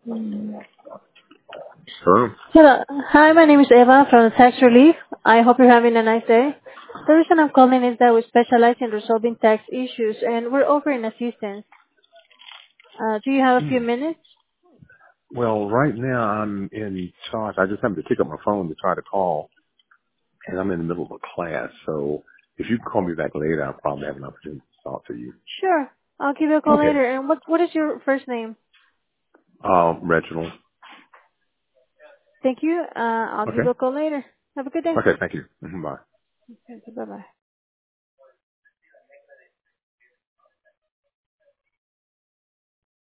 Sure. Hello. Hi, my name is Eva from the Tax Relief. I hope you're having a nice day. The reason I'm calling is that we specialize in resolving tax issues and we're offering assistance. Do you have a few minutes? Well, right now I'm in charge. I just happened to pick up my phone to try to call, and I'm in the middle of a class. So if you can call me back later, I'll probably have an opportunity to talk to you. Sure. I'll give you a call Okay. later. And what is your first name? Reginald. Thank you. I'll give Okay. you a call later. Have a good day. Okay. Thank you. Bye. Bye bye.